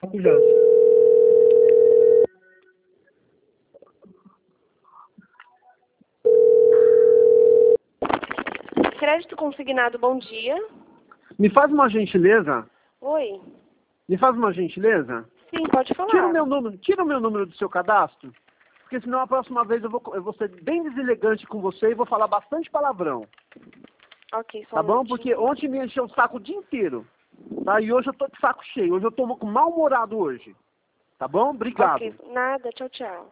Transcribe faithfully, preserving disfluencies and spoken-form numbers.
Já. Crédito consignado, bom dia. Me faz uma gentileza? Oi. Me faz uma gentileza? Sim, pode falar. Tira o meu número, tira o meu número do seu cadastro, porque senão a próxima vez eu vou, eu vou ser bem deselegante com você e vou falar bastante palavrão. Ok, só Tá um bom? minutinho. Porque ontem me encheu o saco o dia inteiro. Tá? E hoje eu tô de saco cheio. Hoje eu tô mal-humorado hoje. Tá bom? Obrigado. Ok, nada, tchau, tchau.